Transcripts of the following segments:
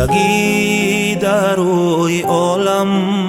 زندگی در روی عالم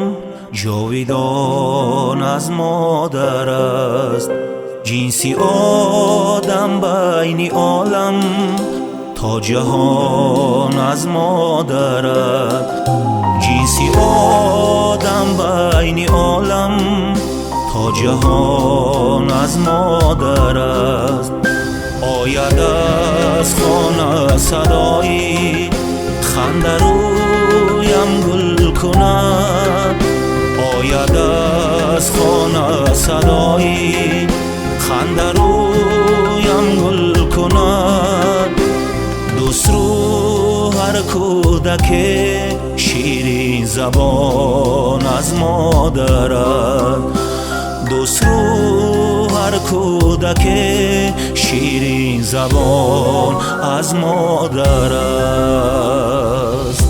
جاویدان از مادر است. جنسی آدم بین عالم تا جهان از مادر است. جنسی آدم بین عالم تا جهان از مادر است. آید از خانه صدایی خنده رویم گل کند. آید از خانه صدایی خنده رویم گل کند. دوست رو هر کودک شیرین زبان از مادر است. دوست رو هر کودک شیرین زبان از مادر است.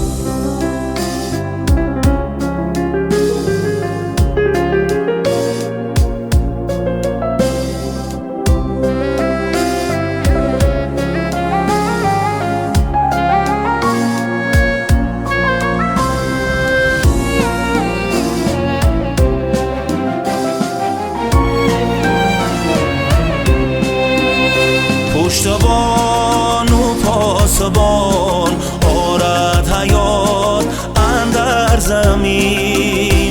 پشتبان و پاسبان آرد حیات اندر زمین.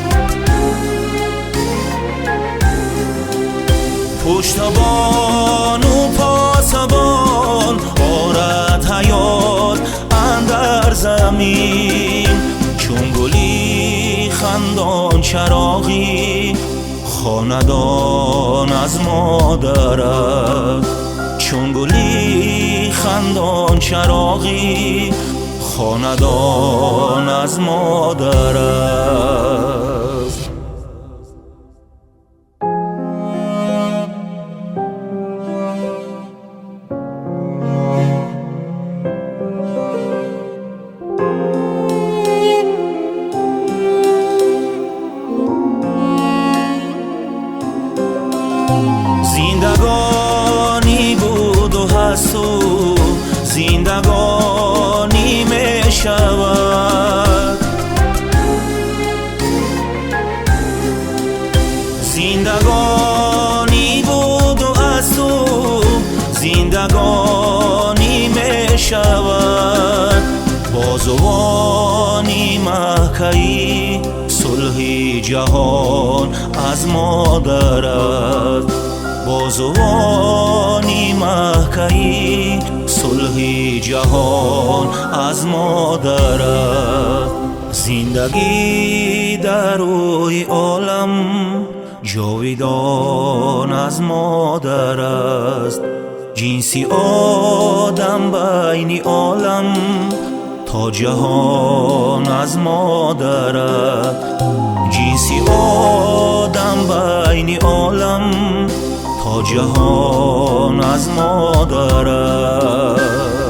پشتبان و پاسبان آرد حیات اندر زمین. چون گلی خندان چراغی خاندان از مادر است. چون گلی خندان چراغی خاندان از مادر است. زندگانی بود و هست و زندگانی می شود. زندگانی بود و هست و زندگانی می شود. بازوانی مکه‌ای صلح جهان از مادر است. بازوانی مکه‌ای صلح جهان از مادر است. زندگی در روی عالم جاویدان از مادر است. جنسی آدم بین عالم تا جهان از مادر است. جنسی آدم بین عالم تا جهان از مادر است.